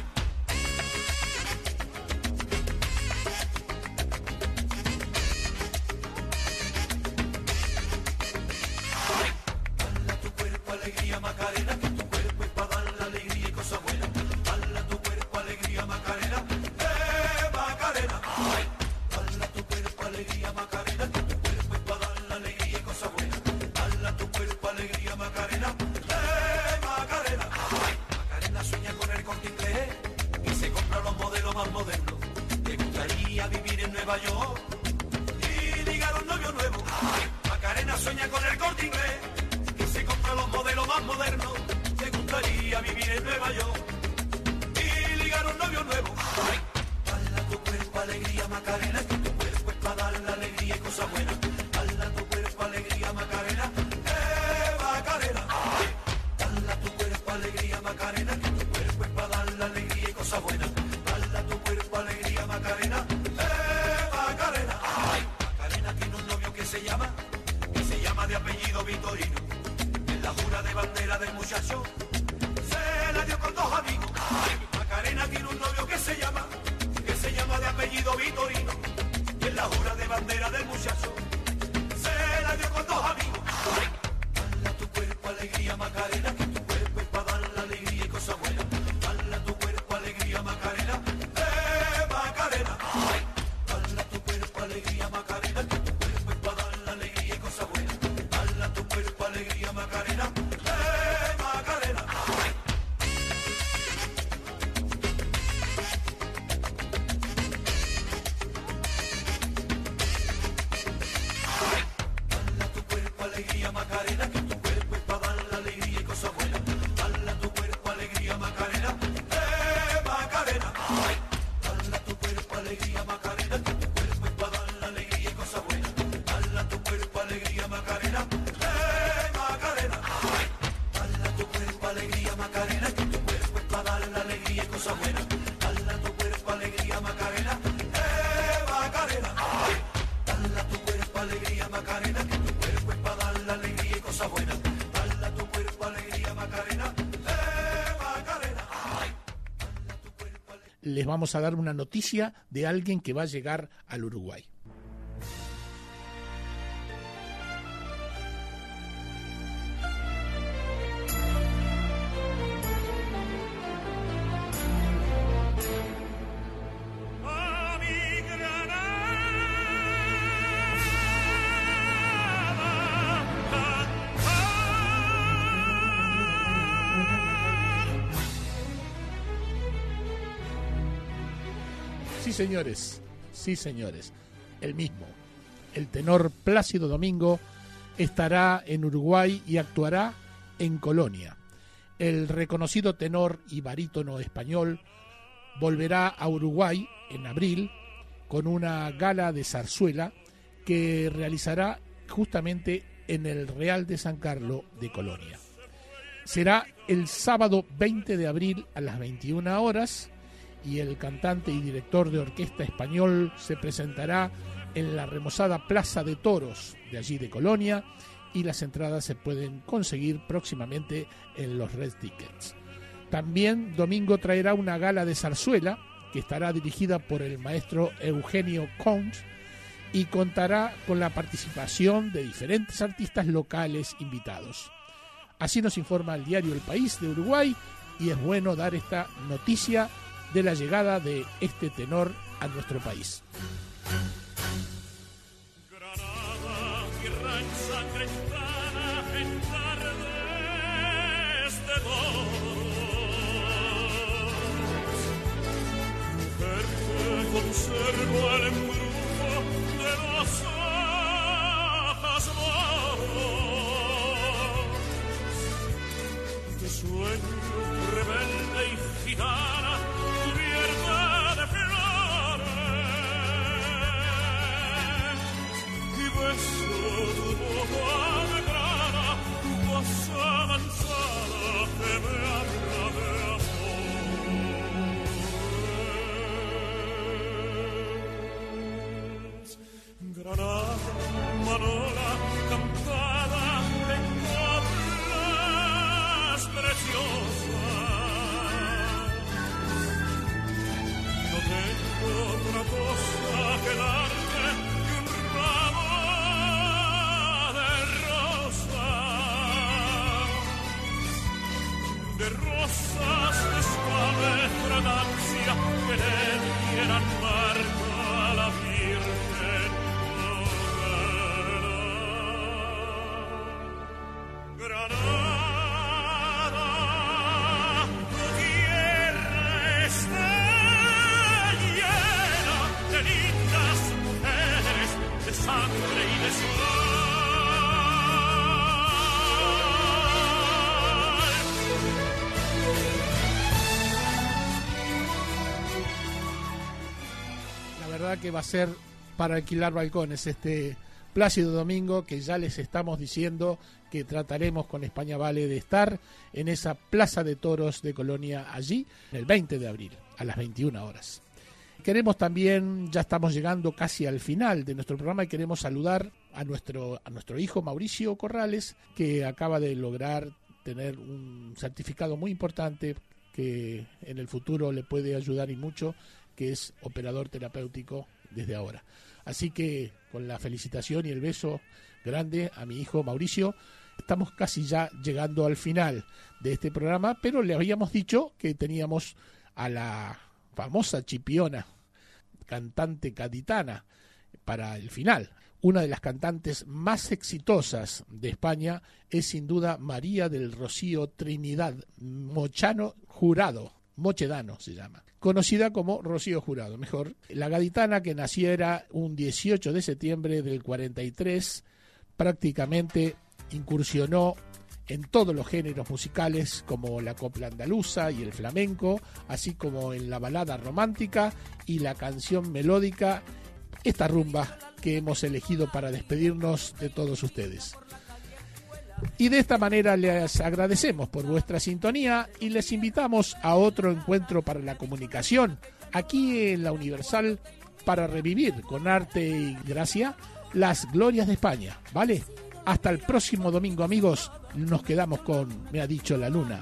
Alegría Macarena, que tu cuerpo es para dar la alegría y cosas buenas. Dale a tu cuerpo alegría Macarena, eh Macarena. Dale a tu cuerpo alegría Macarena, que tu cuerpo es para dar la alegría y cosas buenas. Dale a tu cuerpo alegría Macarena, eh Macarena. Macarena sueña con el Corte Inglés y se compra los modelos más modernos. Le gustaría vivir en Nueva York y ligar un novio nuevo. Macarena sueña con el Corte Inglés, se compra los modelos más modernos. Te gustaría vivir en Nueva York y ligar un novio nuevo. Dale a tu cuerpo alegría Macarena, que tu cuerpo es para dar la alegría y cosas buenas. Dale a tu cuerpo alegría Macarena, eh Macarena. Dale a tu cuerpo alegría Macarena, que tu cuerpo es para dar la alegría y cosas buenas. Dale a tu cuerpo alegría Macarena, eh Macarena. Macarena tiene un novio que se llama, que se llama de apellido Vitorino. La jura de bandera del muchacho se la dio con dos amigos. Macarena tiene un novio que se llama, que se llama de apellido Vitorino. Y en la jura de bandera del muchacho se la dio con dos amigos. Dale a tu cuerpo alegría Macarena, que tu cuerpo es para dar la alegría y cosas buenas. Dale a tu cuerpo alegría Macarena, eh Macarena. Dale a tu cuerpo alegría Macarena, que tu cuerpo es para dar la alegría y cosas buenas. Dale a tu cuerpo alegría Macarena, eh Macarena. Dale a tu cuerpo alegría Macarena, que tu cuerpo es para dar la alegría y cosas buenas. Dale a tu cuerpo alegría Macarena, eh Macarena. Dale a tu cuerpo alegría Macarena, que tu cuerpo es para dar la alegría y cosas buenas. Dale a tu cuerpo alegría Macarena, eh Macarena. Dale a tu cuerpo alegría Macarena, que tu cuerpo es para dar la alegría y cosas buenas. Dale a tu cuerpo alegría Macarena, eh Macarena. Dale a tu cuerpo alegría Macarena, que tu cuerpo es para dar la alegría y cosas buenas. Dale a tu cuerpo alegría Macarena, eh Macarena. Les vamos a dar una noticia de alguien que va a llegar al Uruguay. Sí, señores, sí, señores, el mismo, el tenor Plácido Domingo estará en Uruguay y actuará en Colonia. El reconocido tenor y barítono español volverá a Uruguay en abril con una gala de zarzuela que realizará justamente en el Real de San Carlos de Colonia. Será el sábado veinte de abril a las veintiuna horas y el cantante y director de orquesta español se presentará en la remozada Plaza de Toros de allí de Colonia, y las entradas se pueden conseguir próximamente en los Red Tickets. También Domingo traerá una gala de zarzuela que estará dirigida por el maestro Eugenio Conch y contará con la participación de diferentes artistas locales invitados. Así nos informa el diario El País de Uruguay, y es bueno dar esta noticia de la llegada de este tenor a nuestro país. Mujer conservo el embrujo de los hojas moros, de sueño rebelde y gitana cubierta de flores, y beso tu boca de grana, tu voz avanzada que me habla de amores. Granada, Manola, cantada en coplas preciosas. No tengo otra cosa que darte que un ramo de rosas, de rosas de suave fragancia que le dieran marca a la Virgen moderna. Granada, tu tierra está llena de lindas mujeres, de sangre y de sol. La verdad que va a ser para alquilar balcones este plácido domingo, que ya les estamos diciendo que trataremos con España Vale de estar en esa Plaza de Toros de Colonia allí el veinte de abril a las veintiuna horas. Queremos también, ya estamos llegando casi al final de nuestro programa, y queremos saludar a nuestro, a nuestro hijo Mauricio Corrales, que acaba de lograr tener un certificado muy importante que en el futuro le puede ayudar y mucho, que es operador terapéutico desde ahora. Así que con la felicitación y el beso grande a mi hijo Mauricio, estamos casi ya llegando al final de este programa, pero le habíamos dicho que teníamos a la famosa Chipiona, cantante gaditana, para el final. Una de las cantantes más exitosas de España es sin duda María del Rocío Trinidad Mochano Jurado, Mochedano se llama, conocida como Rocío Jurado, mejor. La gaditana, que naciera un dieciocho de septiembre del cuarenta y tres, prácticamente incursionó en todos los géneros musicales, como la copla andaluza y el flamenco, así como en la balada romántica y la canción melódica, esta rumba que hemos elegido para despedirnos de todos ustedes. Y de esta manera les agradecemos por vuestra sintonía y les invitamos a otro encuentro para la comunicación aquí en la Universal, para revivir con arte y gracia las glorias de España, ¿vale? Hasta el próximo domingo, amigos. Nos quedamos con Me ha dicho la luna.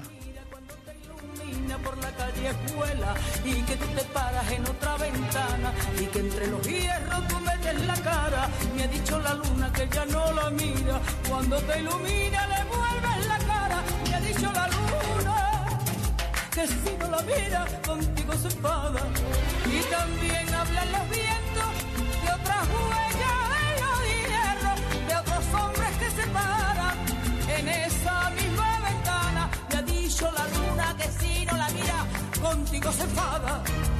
Por la calle escuela, y que tú te paras en otra ventana, y que entre los hierros tú metes la cara. Me ha dicho la luna que ya no la mira, cuando te ilumina le vuelves la cara. Me ha dicho la luna que si no la mira contigo se enfada, y también hablan los vientos de otras huellas en los hierros, de otros hombres que se paran en esa misma ventana. Me ha dicho la luna que si no la mira contigo se enfada.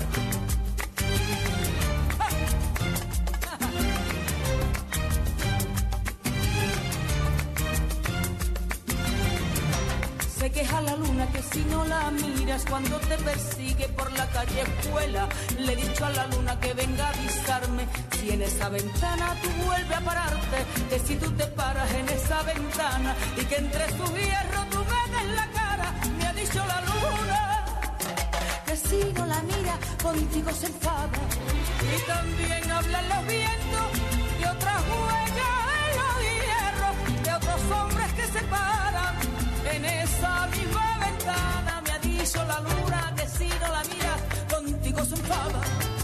Se queja la luna que si no la miras cuando te persigue por la calle escuela. Le he dicho a la luna que venga a avisarme si en esa ventana tú vuelves a pararte, que si tú te paras en esa ventana y que entre sus hierros tú metes la cara. Me ha dicho la luna que si no la mira contigo se enfada, y también hablan los vientos de otras huellas en los hierros, de otros hombres que se paran en esa misma ventana. Me ha dicho la luna que si no la miras contigo se enfada.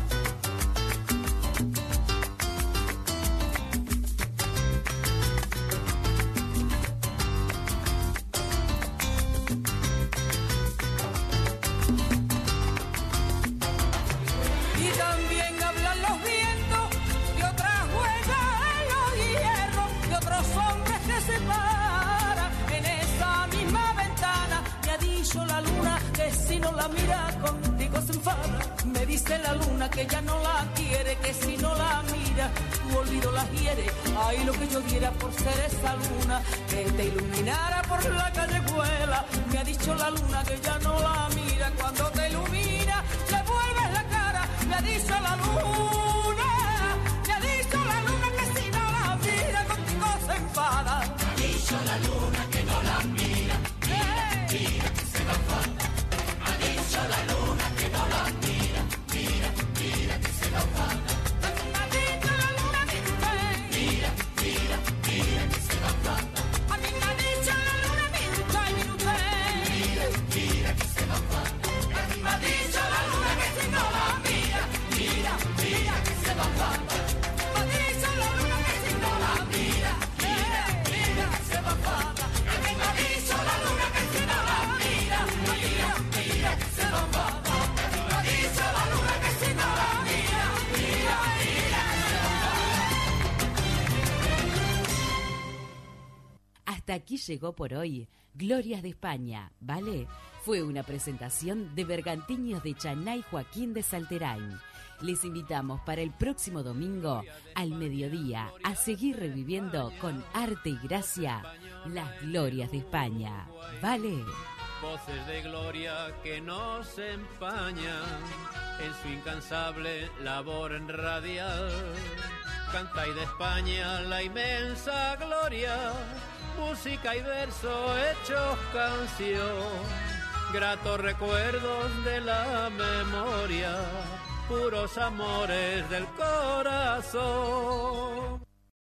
Y también hablan los vientos de otras huellas en los hierros, de otros hombres que se paran en esa misma ventana. Me ha dicho la luna que si no la mira contigo contigo se enfada. Me dice la luna que ya no la quiere, que si no la mira, tu olvido la hiere. Ay, lo que yo diera por ser esa luna, que te iluminara por la callejuela. Me ha dicho la luna que ya no la mira, cuando te ilumina, le vuelves la cara. Me ha dicho la luna, me ha dicho la luna que si no la mira, contigo se enfada. Me ha dicho la luna que no la mira, mira, mira, que se va a enfadar. Me ha dicho la luna que no la mira, mira, mira, que se va a enfadar. Me ha dicho la luna, mira, mira, mira, que se va a enfadar. A mí me ha dicho la luna, mira, mira, mira, que se va a enfadar. A mí me ha dicho la luna que si no la mira, mira, mira, que se va a enfadar. Me ha dicho la luna que si no la mira, mira, mira, que se va a enfadar. A mí me ha dicho la luna que si no la mira, mira, mira, que se va a enfadar. A mí me ha dicho la luna que si no la mira, mira, mira, que se va a enfadar. Hasta aquí llegó por hoy Glorias de España, ¿vale? Fue una presentación de Bergantiños de Chanay Joaquín de Salterain. Les invitamos para el próximo domingo al mediodía a seguir reviviendo con arte y gracia las glorias de España, ¿vale? Voces de gloria que nos empañan en su incansable labor radial. Cantáis de España la inmensa gloria, música y verso hechos canción, gratos recuerdos de la memoria, puros amores del corazón.